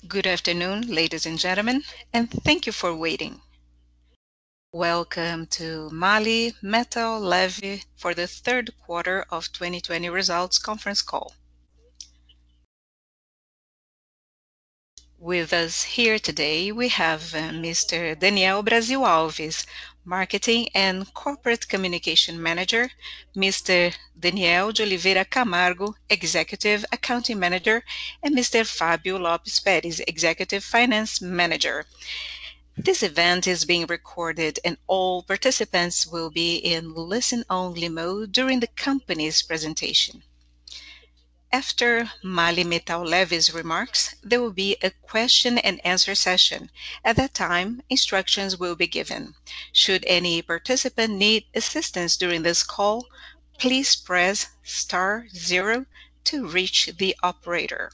Good afternoon, ladies and gentlemen, and thank you for waiting. Welcome to MAHLE Metal Leve for the third quarter of 2020 results conference call. With us here today, we have Mr. Daniel Brasil Alves, Marketing and Corporate Communication Manager, Mr. Daniel de Oliveira Camargo, Executive Accounting Manager, and Mr. Fábio Lopes Pérez, Executive Finance Manager. This event is being recorded and all participants will be in listen-only mode during the company's presentation. After MAHLE Metal Leve's remarks, there will be a question and answer session. At that time, instructions will be given. Should any participant need assistance during this call, please press *0 to reach the operator.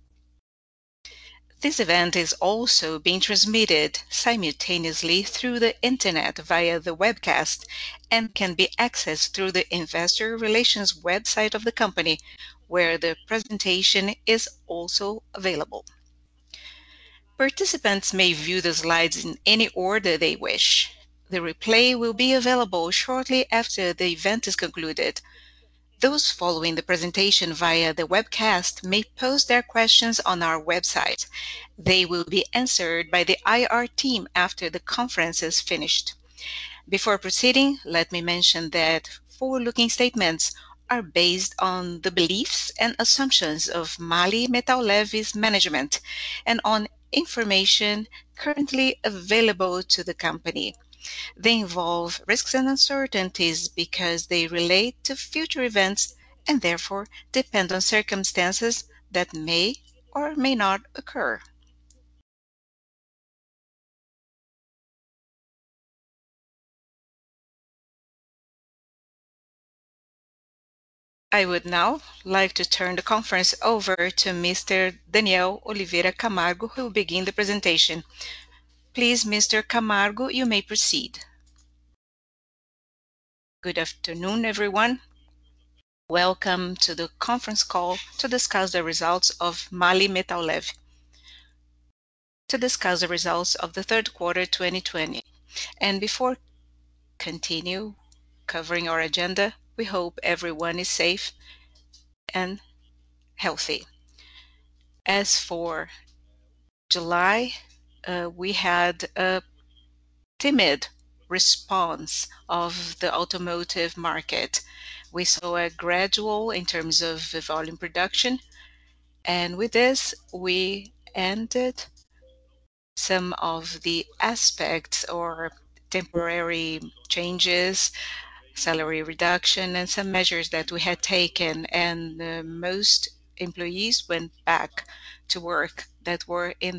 This event is also being transmitted simultaneously through the internet via the webcast and can be accessed through the investor relations website of the company, where the presentation is also available. Participants may view the slides in any order they wish. The replay will be available shortly after the event is concluded. Those following the presentation via the webcast may post their questions on our website. They will be answered by the IR team after the conference is finished. Before proceeding, let me mention that forward-looking statements are based on the beliefs and assumptions of MAHLE Metal Leve's management and on information currently available to the company. They involve risks and uncertainties because they relate to future events and therefore depend on circumstances that may or may not occur. I would now like to turn the conference over to Mr. Daniel Oliveira Camargo, who will begin the presentation. Please, Mr. Camargo, you may proceed. Good afternoon, everyone. Welcome to the conference call to discuss the results of MAHLE Metal Leve. To discuss the results of the third quarter 2020. And before continue covering our agenda, we hope everyone is safe and healthy. As for July, we had a timid response of the automotive market. We saw a gradual in terms of the volume production, and with this, we ended some of the aspects or temporary changes, salary reduction, and some measures that we had taken, and most employees went back to work that were in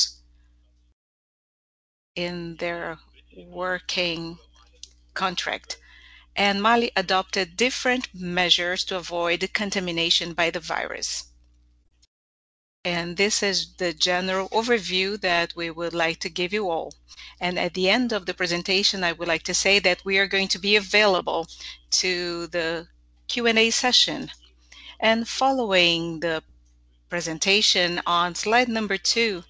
their working contract. And MAHLE adopted different measures to avoid contamination by the virus. And this is the general overview that we would like to give you all. And at the end of the presentation, I would like to say that we are going to be available to the Q&A session. And following the presentation on slide number 2,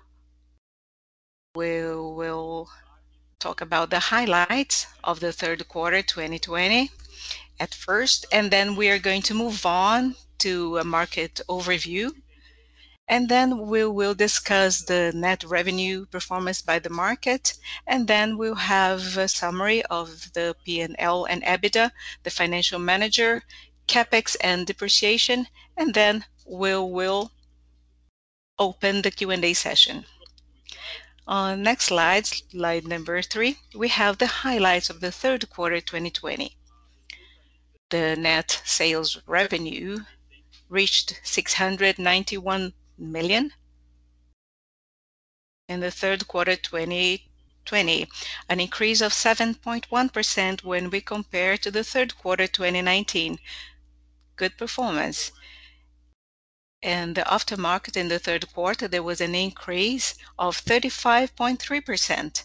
we will talk about the highlights of the third quarter 2020 at first, and then we are going to move on to a market overview. And then we will discuss the net revenue performance by the market, and then we'll have a summary of the P&L and EBITDA, the financial manager, CapEx and depreciation, and then we will open the Q&A session. On next slide number 3, we have the highlights of the third quarter 2020. The net sales revenue reached 691 million in the third quarter 2020, an increase of 7.1% when we compare to the third quarter 2019. Good performance. And the aftermarket in the third quarter, there was an increase of 35.3%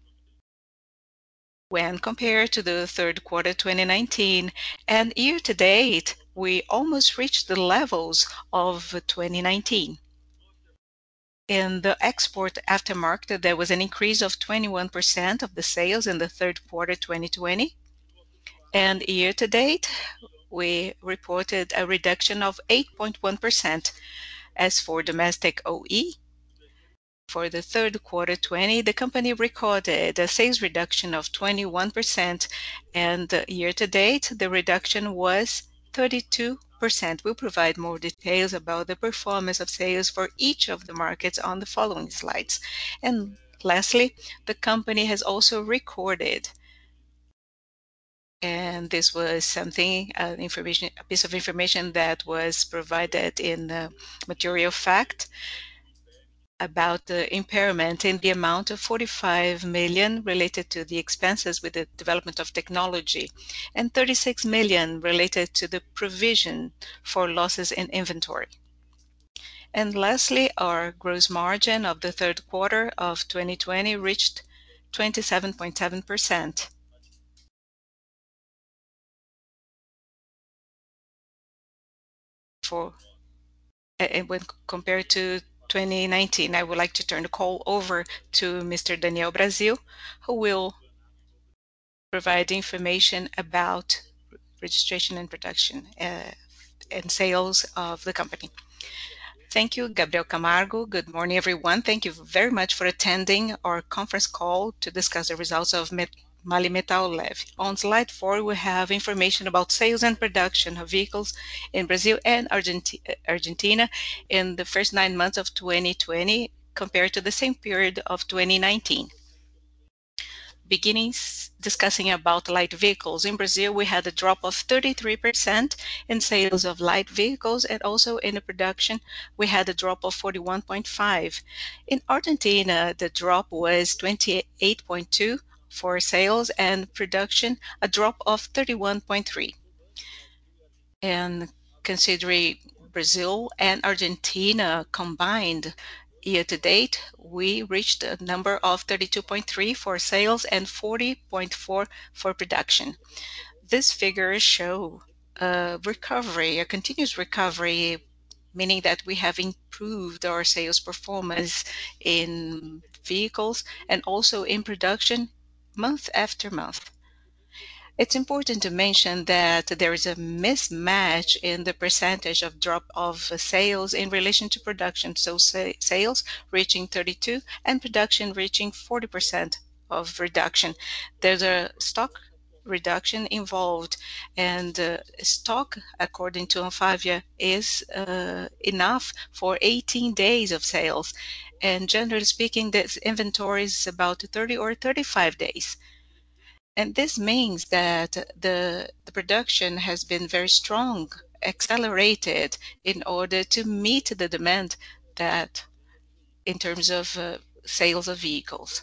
when compared to the third quarter 2019. And year to date, we almost reached the levels of 2019. In the export aftermarket, there was an increase of 21% of the sales in the third quarter 2020. And year to date, we reported a reduction of 8.1%. As for domestic OE, for the third quarter 20, the company recorded a sales reduction of 21%, and year to date, the reduction was 32%. We'll provide more details about the performance of sales for each of the markets on the following slides. And lastly, the company has also recorded, and this was something, a piece of information that was provided in the material fact, about the impairment in the amount of 45 million related to the expenses with the development of technology, and 36 million related to the provision for losses in inventory. And lastly, our gross margin of the third quarter of 2020 reached 27.7%. And when compared to 2019, I would like to turn the call over to Mr. Daniel Brasil, who will provide information about registration and production and sales of the company. Thank you, Gabriel Camargo. Good morning, everyone. Thank you very much for attending our conference call to discuss the results of MAHLE Metal Leve. On slide 4, we have information about sales and production of vehicles in Brazil and Argentina in the first 9 months of 2020 compared to the same period of 2019. Beginning discussing about light vehicles. In Brazil, we had a drop of 33% in sales of light vehicles, and also in the production, we had a drop of 41.5%. In Argentina, the drop was 28.2% for sales, and production, a drop of 31.3%. And considering Brazil and Argentina combined, year to date, we reached a number of 32.3 for sales and 40.4 for production. These figures show a recovery, a continuous recovery, meaning that we have improved our sales performance in vehicles and also in production month after month. It's important to mention that there is a mismatch in the percentage of drop of sales in relation to production. So sales reaching 32 and production reaching 40% of reduction. There's a stock reduction involved, and stock, according to Anfavea, is enough for 18 days of sales. And generally speaking, this inventory is about 30 or 35 days. And this means that the production has been very strong, accelerated in order to meet the demand that in terms of sales of vehicles.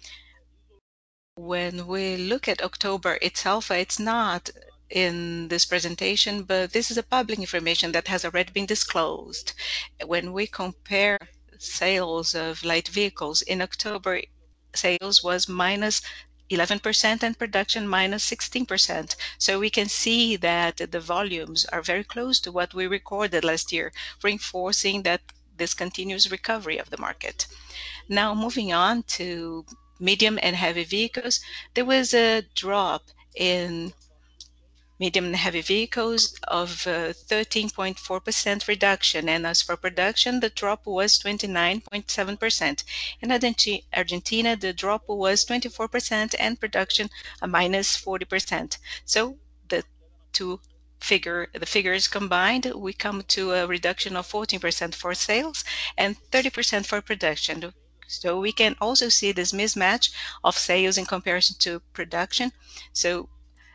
When we look at October itself, it's not in this presentation, but this is a public information that has already been disclosed. When we compare sales of light vehicles in October, sales was minus 11% and production minus 16%. So we can see that the volumes are very close to what we recorded last year, reinforcing that this continuous recovery of the market. Now moving on to medium and heavy vehicles, there was a drop in medium and heavy vehicles of 13.4% reduction. And as for production, the drop was 29.7%. In Argentina, the drop was 24% and production a minus 40%. So the figures combined, we come to a reduction of 14% for sales and 30% for production. So we can also see this mismatch of sales in comparison to production. So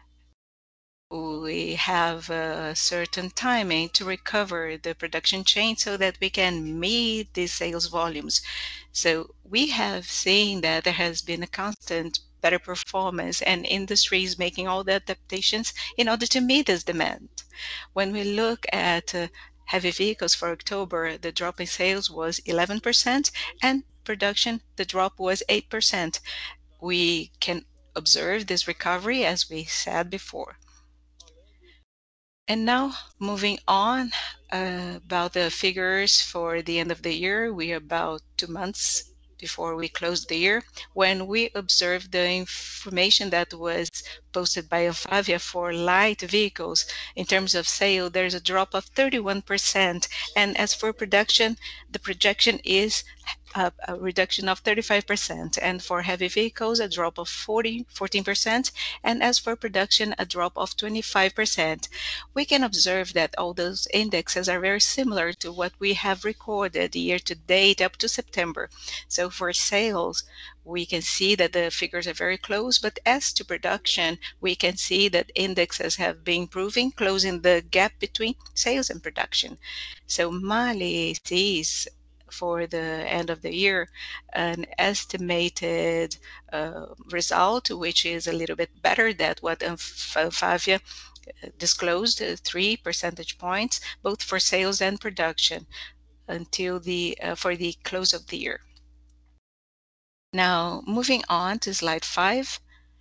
we have a certain timing to recover the production chain so that we can meet the sales volumes. So we have seen that there has been a constant better performance, and industries making all the adaptations in order to meet this demand. When we look at heavy vehicles for October, the drop in sales was 11%, and production, the drop was 8%. We can observe this recovery as we said before. And now moving on about the figures for the end of the year. We are about 2 months before we close the year when we observed the information that was posted by Anfavea for light vehicles. In terms of sale, there's a drop of 31%. And as for production, the projection is a reduction of 35%, and for heavy vehicles, a drop of 14%, and as for production, a drop of 25%. We can observe that all those indexes are very similar to what we have recorded year to date up to September. So for sales, we can see that the figures are very close, but as to production, we can see that indexes have been improving, closing the gap between sales and production. So Mali sees for the end of the year an estimated result, which is a little bit better than what Anfavea disclosed, 3 percentage points, both for sales and production until the for the close of the year. Now, moving on to slide 5,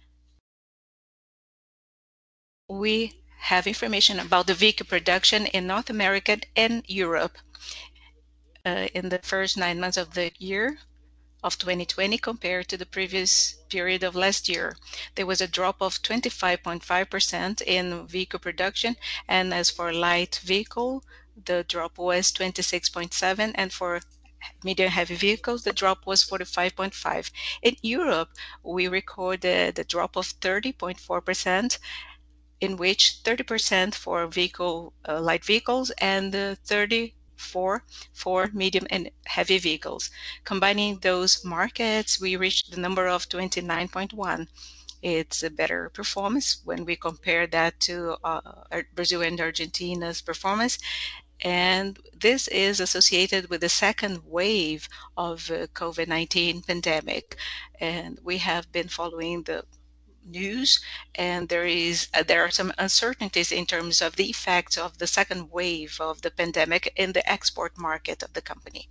we have information about the vehicle production in North America and Europe in the first 9 months of the year of 2020 compared to the previous period of last year. There was a drop of 25.5% in vehicle production, and as for light vehicle, the drop was 26.7, and for medium heavy vehicles, the drop was 45.5. In Europe, we recorded a drop of 30.4%, in which 30% for light vehicles and 34 for medium and heavy vehicles. Combining those markets, we reached the number of 29.1. It's a better performance when we compare that to Brazil and Argentina's performance. And this is associated with the second wave of COVID-19 pandemic. And we have been following the news, and there are some uncertainties in terms of the effects of the second wave of the pandemic in the export market of the company.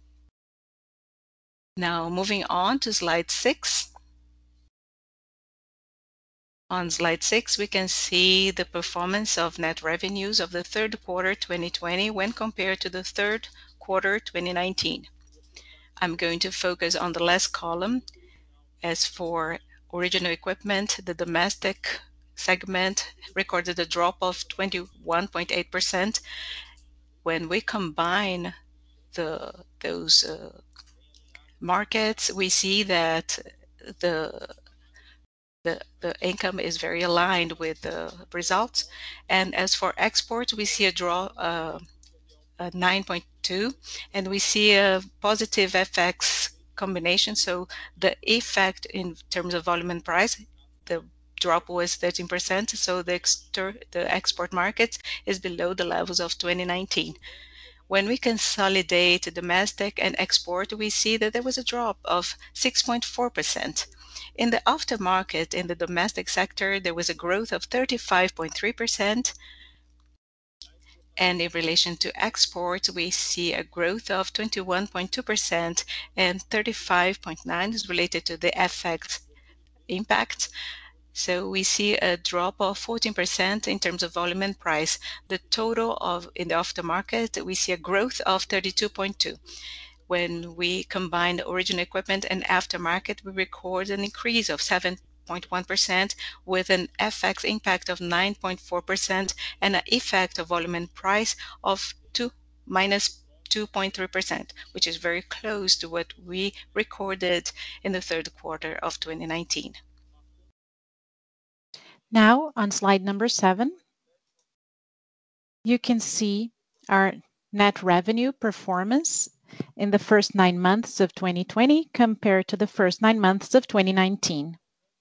Now, moving on to slide 6. On slide 6, we can see the performance of net revenues of the third quarter 2020 when compared to the third quarter 2019. I'm going to focus on the last column. As for original equipment, the domestic segment recorded a drop of 21.8%. When we combine those markets, we see that the the income is very aligned with the results. And as for exports, we see a draw 9.2, and we see a positive FX combination. So the effect in terms of volume and price, the drop was 13%. So the export market is below the levels of 2019. When we consolidate domestic and export, we see that there was a drop of 6.4%. In the aftermarket, in the domestic sector, there was a growth of 35.3%. And in relation to exports, we see a growth of 21.2%, and 35.9% is related to the FX impact. So we see a drop of 14% in terms of volume and price. The total in the aftermarket, we see a growth of 32.2%. When we combine the original equipment and aftermarket, we record an increase of 7.1% with an FX impact of 9.4% and an effect of volume and price of minus 2.3%, which is very close to what we recorded in the third quarter of 2019. Now, on slide number 7, you can see our net revenue performance in the first 9 months of 2020 compared to the first 9 months of 2019.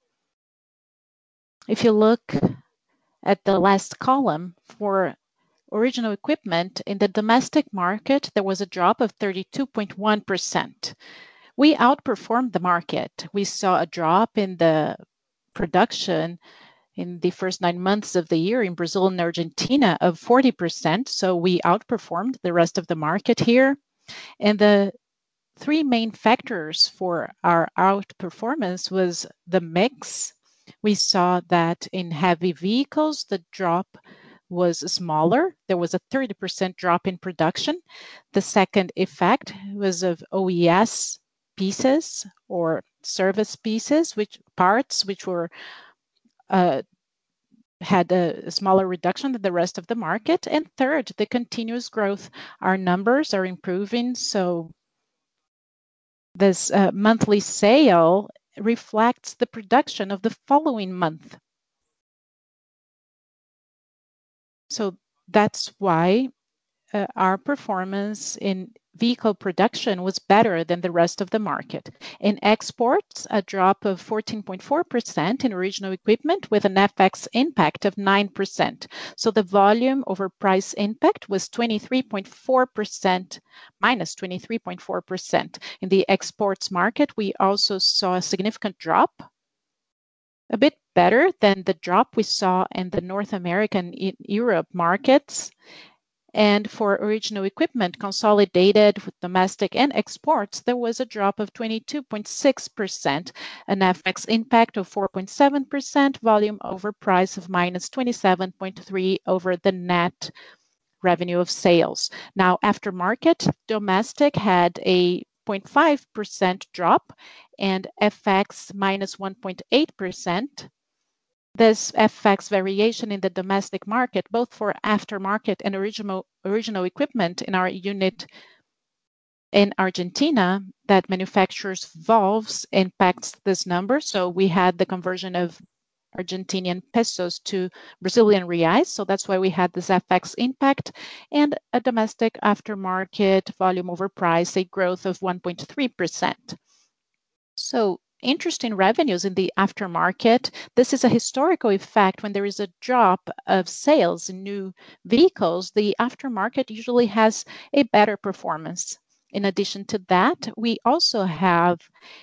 If you look at the last column for original equipment in the domestic market, there was a drop of 32.1%. We outperformed the market. We saw a drop in the production in the first 9 months of the year in Brazil and Argentina of 40%. So we outperformed the rest of the market here. And the 3 main factors for our outperformance was the mix. We saw that in heavy vehicles, the drop was smaller. There was a 30% drop in production. The second effect was of OES pieces or service pieces, which were had a smaller reduction than the rest of the market. And third, the continuous growth. Our numbers are improving, so this monthly sale reflects the production of the following month. So that's why our performance in vehicle production was better than the rest of the market. In exports, a drop of 14.4% in original equipment with an FX impact of 9%. So the volume over price impact was 23.4%, minus 23.4%. In the exports market, we also saw a significant drop, a bit better than the drop we saw in the North American and Europe markets. And for original equipment consolidated with domestic and exports, there was a drop of 22.6%, an FX impact of 4.7%, volume over price of minus 27.3 over the net revenue of sales. Now, aftermarket, domestic had a 0.5% drop and FX minus 1.8%. This FX variation in the domestic market, both for aftermarket and original equipment in our unit in Argentina that manufactures valves, impacts this number. So we had the conversion of Argentinian pesos to Brazilian reais. So that's why we had this FX impact, and a domestic aftermarket volume over price, a growth of 1.3%. So interesting revenues in the aftermarket. This is a historical effect. When there is a drop of sales in new vehicles, the aftermarket usually has a better performance. In addition to that, we also have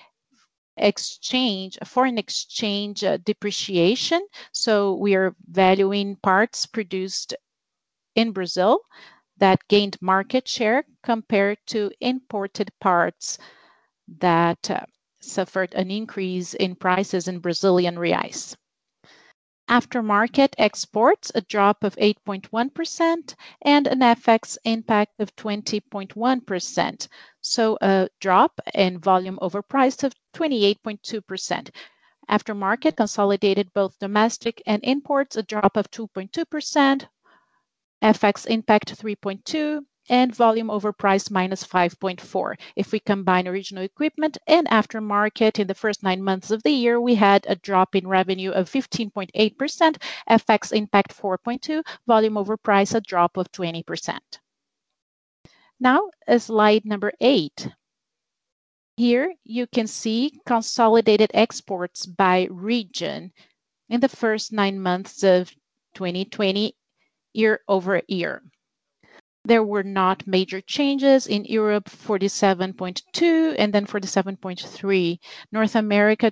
foreign exchange depreciation. So we are valuing parts produced in Brazil that gained market share compared to imported parts that suffered an increase in prices in Brazilian reais. Aftermarket exports, a drop of 8.1% and an FX impact of 20.1%. So a drop in volume over price of 28.2%. Aftermarket consolidated both domestic and imports, a drop of 2.2%, FX impact 3.2%, and volume over price minus 5.4%. If we combine original equipment and aftermarket in the first 9 months of the year, we had a drop in revenue of 15.8%, FX impact 4.2%, volume over price a drop of 20%. Now, slide number 8. Here you can see consolidated exports by region in the first 9 months of 2020, year over year. There were not major changes in Europe, 47.2 and then 47.3. North America,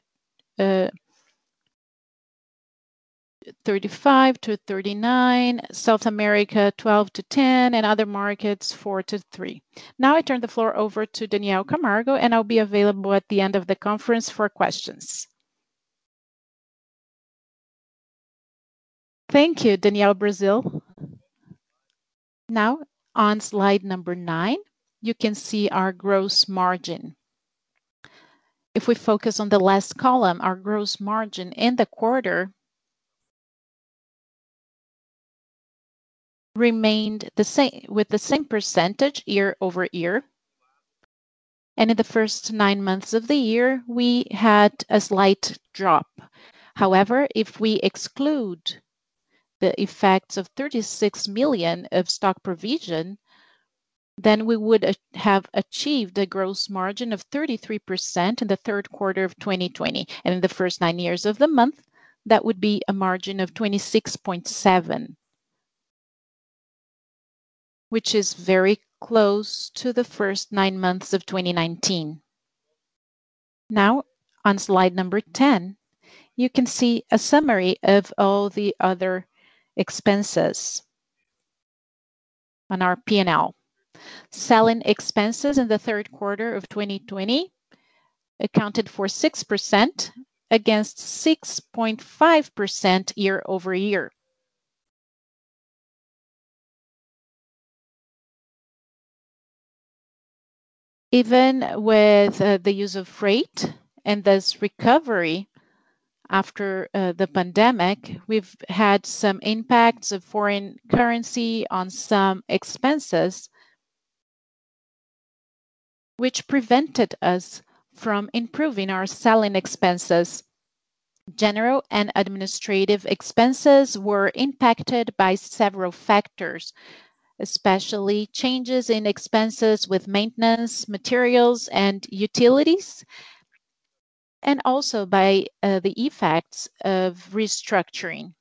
35 to 39, South America 12 to 10, and other markets 4 to 3. Now I turn the floor over to Daniel Camargo, and I'll be available at the end of the conference for questions. Thank you, Daniel Brazil. Now, on slide number 9, you can see our gross margin. If we focus on the last column, our gross margin in the quarter remained the same, with the same percentage year over year. And in the first 9 months of the year, we had a slight drop. However, if we exclude the effects of 36 million of stock provision, then we would have achieved a gross margin of 33% in the third quarter of 2020. And in the first 9 years of the month, that would be a margin of 26.7%, which is very close to the first 9 months of 2019. Now, on slide number 10, you can see a summary of all the other expenses on our P&L. Selling expenses in the third quarter of 2020 accounted for 6% against 6.5% year over year. Even with the use of freight and this recovery after the pandemic, we've had some impacts of foreign currency on some expenses, which prevented us from improving our selling expenses. General and administrative expenses were impacted by several factors, especially changes in expenses with maintenance, materials, and utilities, and also by the effects of restructuring.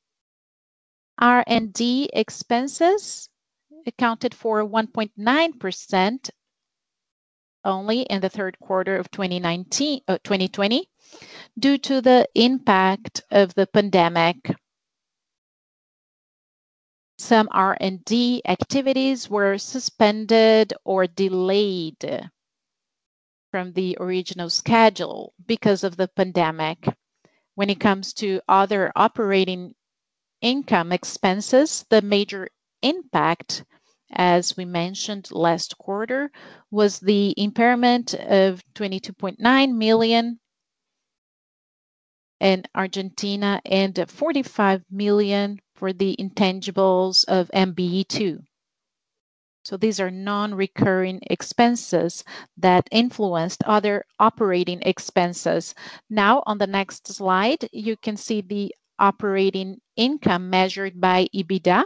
R&D expenses accounted for 1.9% only in the third quarter of 2020 due to the impact of the pandemic. Some R&D activities were suspended or delayed from the original schedule because of the pandemic. When it comes to other operating income expenses, the major impact, as we mentioned last quarter, was the impairment of 22.9 million in Argentina and 45 million for the intangibles of MBE2. So these are non-recurring expenses that influenced other operating expenses. Now, on the next slide, you can see the operating income measured by EBITDA.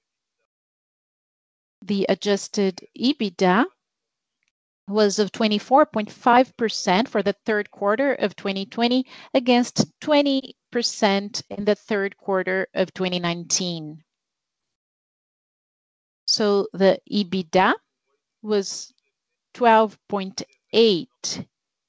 The adjusted EBITDA was of 24.5% for the third quarter of 2020 against 20% in the third quarter of 2019. So the EBITDA was 12.8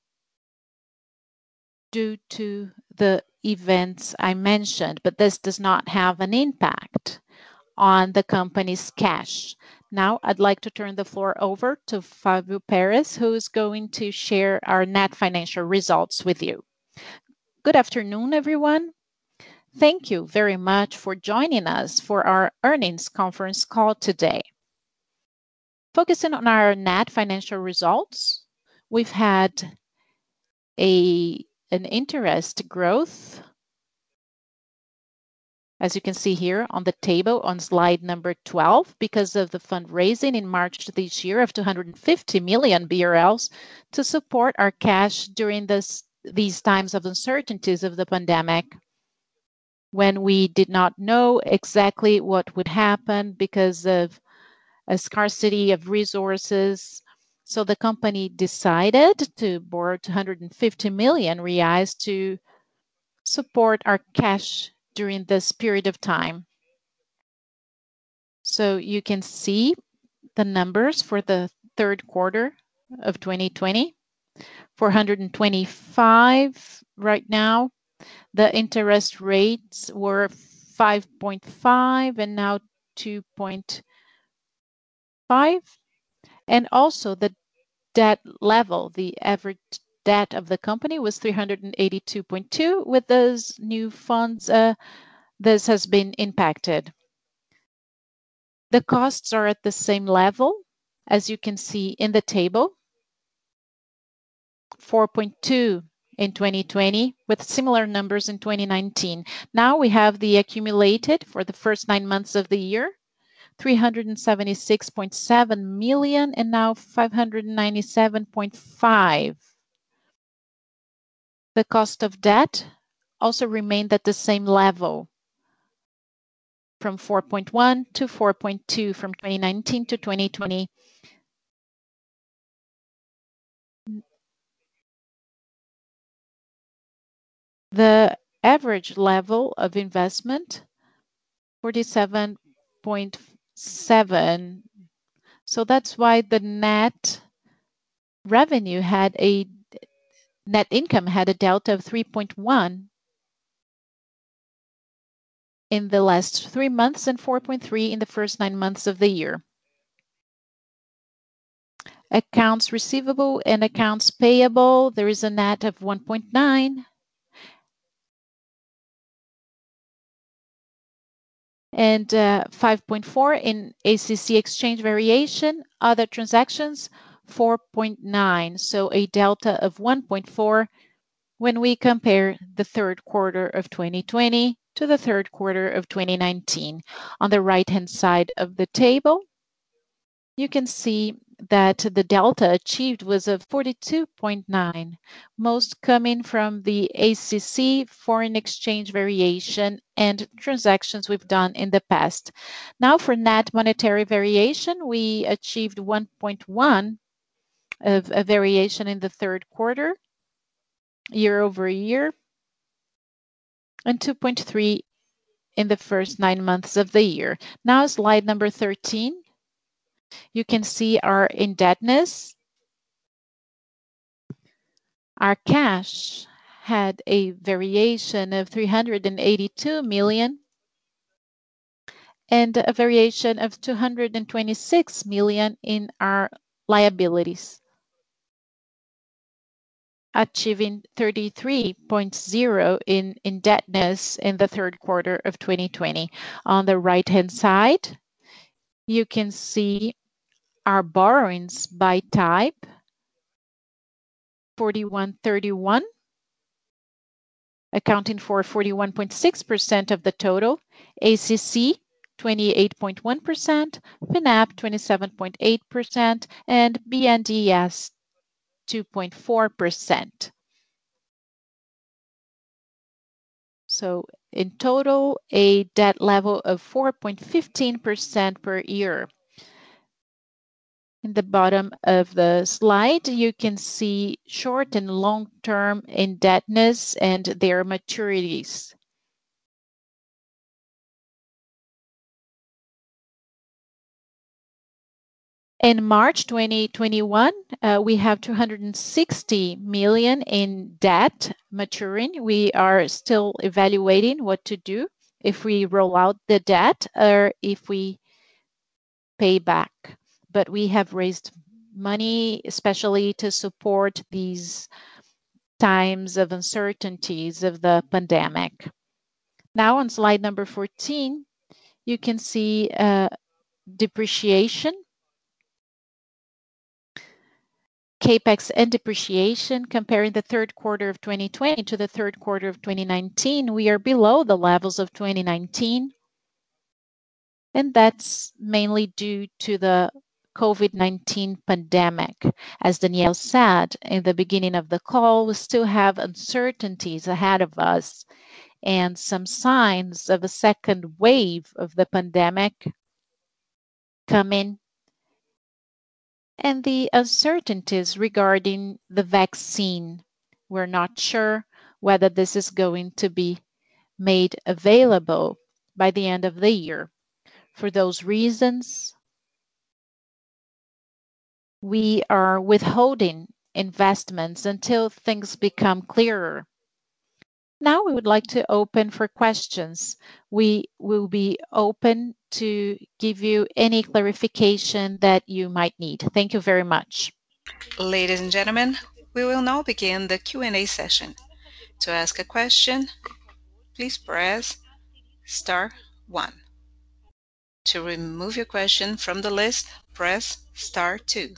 due to the events I mentioned, but this does not have an impact on the company's cash. Now I'd like to turn the floor over to Fabio Perez, who is going to share our net financial results with you. Good afternoon, everyone. Thank you very much for joining us for our earnings conference call today. Focusing on our net financial results, we've had an interest growth, as you can see here on the table on slide number 12, because of the fundraising in March this year of 250 million BRL to support our cash during these times of uncertainties of the pandemic, when we did not know exactly what would happen because of a scarcity of resources. So the company decided to borrow 250 million reais to support our cash during this period of time. So you can see the numbers for the third quarter of 2020, 425 right now. The interest rates were 5.5 and now 2.5. And also the debt level, the average debt of the company was 382.2. With those new funds, this has been impacted. The costs are at the same level, as you can see in the table, 4.2 in 2020, with similar numbers in 2019. Now we have the accumulated for the first 9 months of the year, 376.7 million and now 597.5. The cost of debt also remained at the same level, from 4.1 to 4.2 from 2019 to 2020. The average level of investment, 47.7. So that's why the net income had a delta of 3.1 in the last 3 months and 4.3 in the first 9 months of the year. Accounts receivable and accounts payable, there is a net of 1.9. And 5.4 in ACC exchange variation. Other transactions, 4.9, so a delta of 1.4 when we compare the third quarter of 2020 to the third quarter of 2019. On the right-hand side of the table, you can see that the delta achieved was of 42.9, most coming from the ACC foreign exchange variation and transactions we've done in the past. Now for net monetary variation, we achieved 1.1 of a variation in the third quarter, year-over-year, and 2.3 in the first 9 months of the year. Now slide number 13. You can see our indebtedness. Our cash had a variation of 382 million and a variation of 226 million in our liabilities, achieving 33.0 in indebtedness in the third quarter of 2020. On the right-hand side, you can see our borrowings by type, 4131, accounting for 41.6% of the total, ACC 28.1%, FINAP 27.8%, and BNDES 2.4%. So in total, a debt level of 4.15% per year. In the bottom of the slide, you can see short and long-term indebtedness and their maturities. In March 2021, we have 260 million in debt maturing. We are still evaluating what to do, if we roll out the debt or if we pay back. But we have raised money, especially to support these times of uncertainties of the pandemic. Now on slide number 14, you can see depreciation, CapEx and depreciation. Comparing the third quarter of 2020 to the third quarter of 2019, we are below the levels of 2019. And that's mainly due to the COVID-19 pandemic. As Daniel said in the beginning of the call, we still have uncertainties ahead of us and some signs of a second wave of the pandemic coming, and the uncertainties regarding the vaccine. We're not sure whether this is going to be made available by the end of the year. For those reasons, we are withholding investments until things become clearer. Now we would like to open for questions. We will be open to give you any clarification that you might need. Thank you very much. Ladies and gentlemen, we will now begin the Q&A session. To ask a question, please press star 1. To remove your question from the list, press star 2.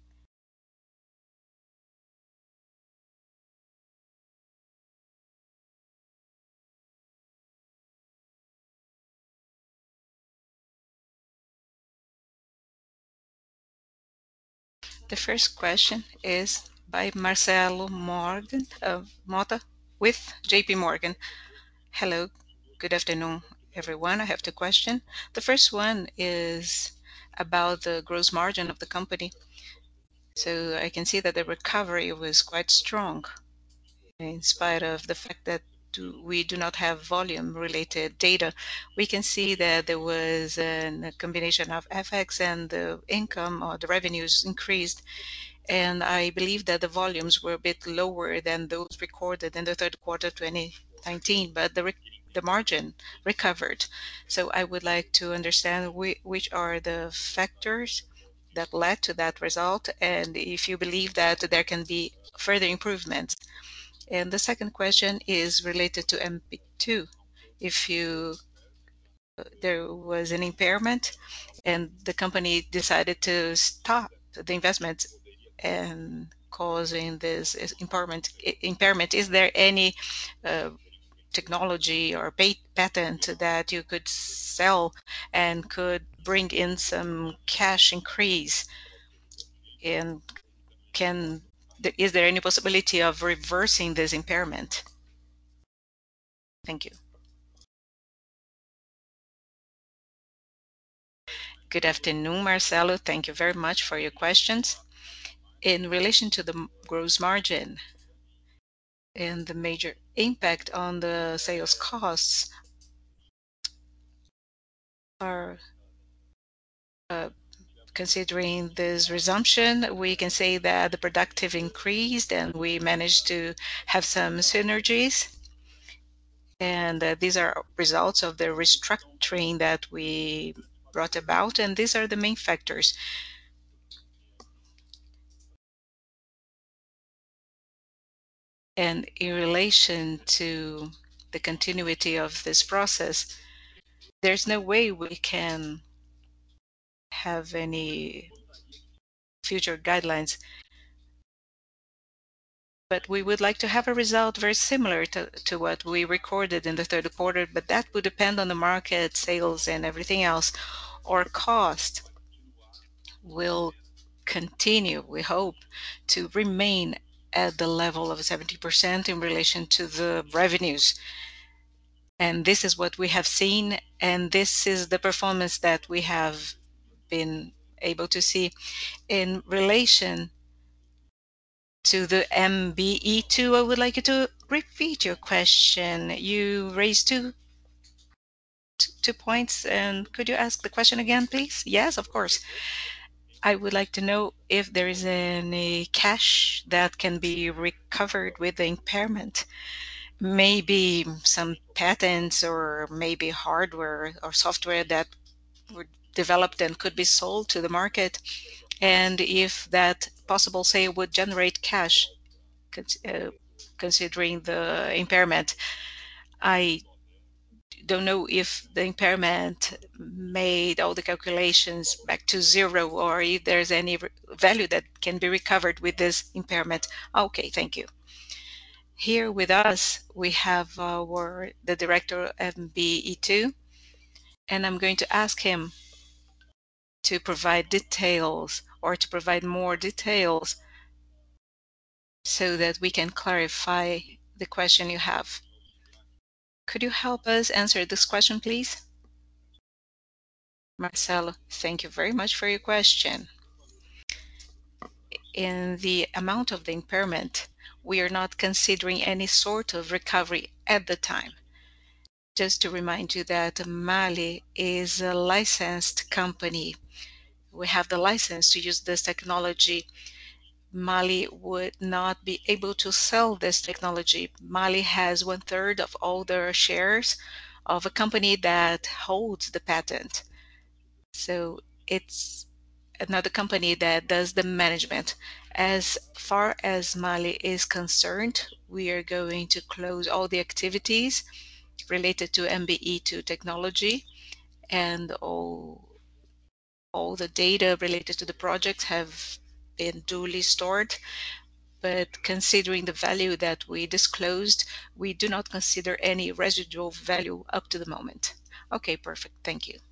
The first question is by Marcelo Mota with JP Morgan. Hello, good afternoon, everyone. I have 2 questions. The first one is about the gross margin of the company. So I can see that the recovery was quite strong in spite of the fact that we do not have volume-related data. We can see that there was a combination of FX and the income or the revenues increased, and I believe that the volumes were a bit lower than those recorded in the third quarter 2019, but the margin recovered. So I would like to understand which are the factors that led to that result, and if you believe that there can be further improvements. And the second question is related to MP2. If there was an impairment and the company decided to stop the investment, and causing this impairment? Is there any uh, technology or patent that you could sell and could bring in some cash increase? And can is there any possibility of reversing this impairment? Thank you. Good afternoon, Marcelo. Thank you very much for your questions. In relation to the gross margin and the major impact on the sales costs are uh, considering this resumption, we can say that the productive increased and we managed to have some synergies. And these are results of the restructuring that we brought about, and these are the main factors. And in relation to the continuity of this process, there's no way we can have any future guidelines, but we would like to have a result very similar to what we recorded in the third quarter, but that would depend on the market, sales, and everything else. Our cost will continue, we hope, to remain at the level of 70% in relation to the revenues. And this is what we have seen, and this is the performance that we have been able to see. In relation to the MBE2, I would like you to repeat your question. You raised two points, and could you ask the question again, please? Yes, of course. I would like to know if there is any cash that can be recovered with the impairment. Maybe some patents or maybe hardware or software that were developed and could be sold to the market, and if that possible sale would generate cash, considering the impairment. I don't know if the impairment made all the calculations back to zero or if there's any value that can be recovered with this impairment. Okay, thank you. Here with us, we have the director of MBE2, and I'm going to ask him to provide details or to provide more details so that we can clarify the question you have. Could you help us answer this question, please? Marcelo, thank you very much for your question. In the amount of the impairment, we are not considering any sort of recovery at the time. Just to remind you that MAHLE is a licensed company. We have the license to use this technology. MAHLE would not be able to sell this technology. MAHLE has 1/3 of all the shares of a company that holds the patent. So it's another company that does the management. As far as MAHLE is concerned, we are going to close all the activities related to MBE2 technology, and all the data related to the project have been duly stored. But considering the value that we disclosed, we do not consider any residual value up to the moment. Okay, perfect. Thank you.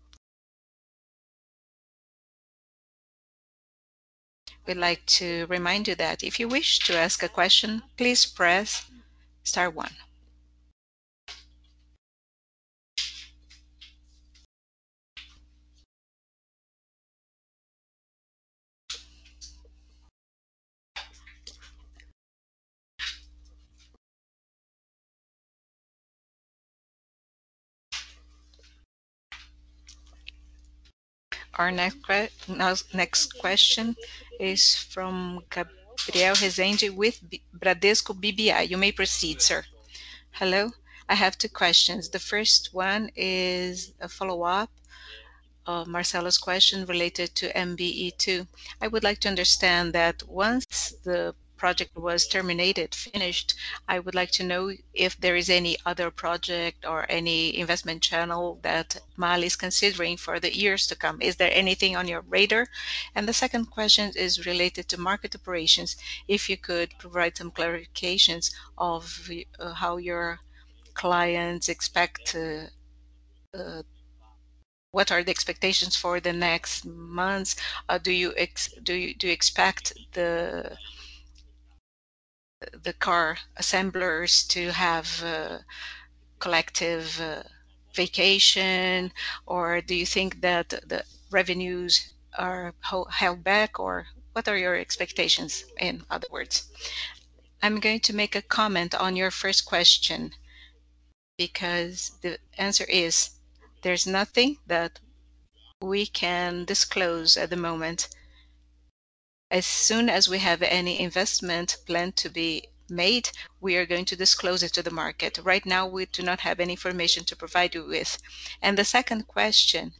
We'd like to remind you that if you wish to ask a question, please press star one. Our next question is from Gabriel Rezende with Bradesco BBI. You may proceed, sir. Hello. I have two questions. The first one is a follow-up of Marcelo's question related to MBE2. I would like to understand that once the project was terminated, finished, I would like to know if there is any other project or any investment channel that MAHLE is considering for the years to come. Is there anything on your radar? And the second question is related to market operations. If you could provide some clarifications of how your clients expect what are the expectations for the next months? Do you expect the car assemblers to have collective vacation, or do you think that the revenues are held back, or what are your expectations, in other words? I'm going to make a comment on your first question because the answer is there's nothing that we can disclose at the moment. As soon as we have any investment plan to be made, we are going to disclose it to the market. Right now, we do not have any information to provide you with. And the second question,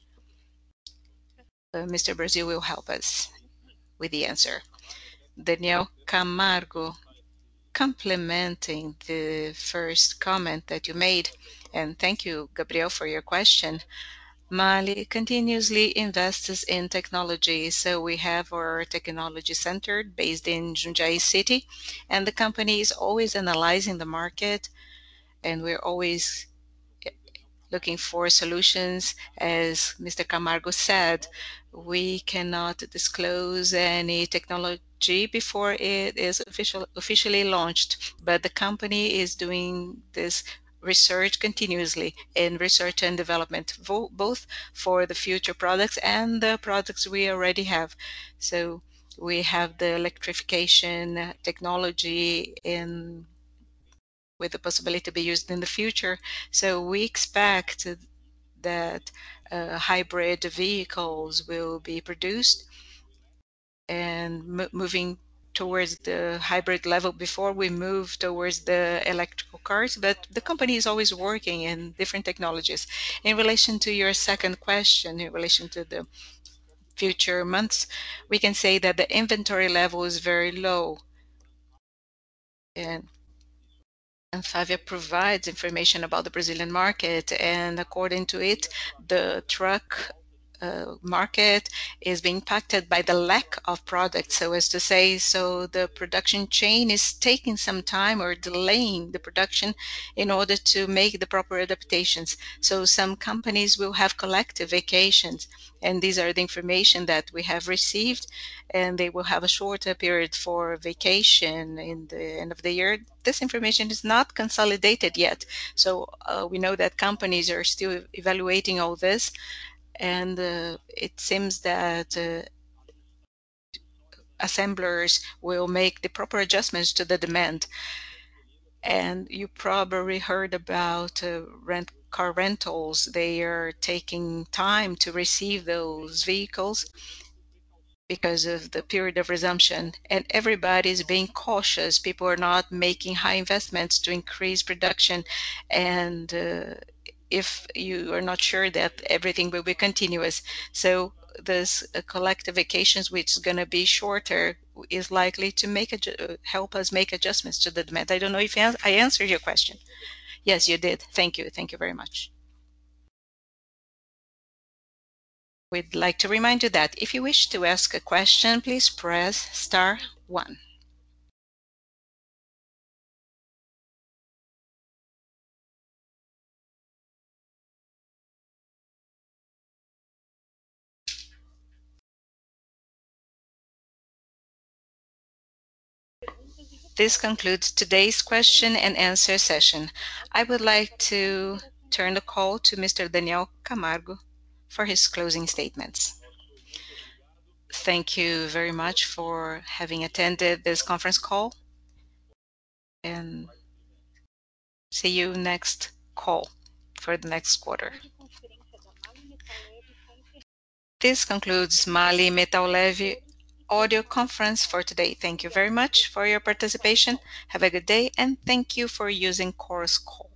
Mr. Brazil will help us with the answer. Daniel Camargo, complementing the first comment that you made, and thank you, Gabriel, for your question. MAHLE continuously invests in technology. So we have our technology center based in Jundiaí City, and the company is always analyzing the market, and we're always looking for solutions. As Mr. Camargo said, we cannot disclose any technology before it is officially launched, but the company is doing this research continuously in research and development, both for the future products and the products we already have. So we have the electrification technology in with the possibility to be used in the future. So we expect that hybrid vehicles will be produced and moving towards the hybrid level before we move towards the electrical cars. But the company is always working in different technologies. In relation to your second question, in relation to the future months, we can say that the inventory level is very low. And Fabio provides information about the Brazilian market, and according to it, the truck market is being impacted by the lack of products, so as to say. So the production chain is taking some time or delaying the production in order to make the proper adaptations. So some companies will have collective vacations, and these are the information that we have received, and they will have a shorter period for vacation in the end of the year. This information is not consolidated yet, so we know that companies are still evaluating all this, and it seems that assemblers will make the proper adjustments to the demand. And you probably heard about car rentals. They are taking time to receive those vehicles because of the period of resumption, and everybody is being cautious. People are not making high investments to increase production, and if you are not sure that everything will be continuous. So this collective vacations, which is going to be shorter, is likely to help us make adjustments to the demand. I don't know if I answered your question. Yes, you did. Thank you. Thank you very much. We'd like to remind you that if you wish to ask a question, please press star 1. This concludes today's question and answer session. I would like to turn the call to Mr. Daniel Camargo for his closing statements. Thank you very much for having attended this conference call, and see you next call for the next quarter. This concludes MAHLE Metal Leve audio conference for today. Thank you very much for your participation. Have a good day, and thank you for using Chorus Call.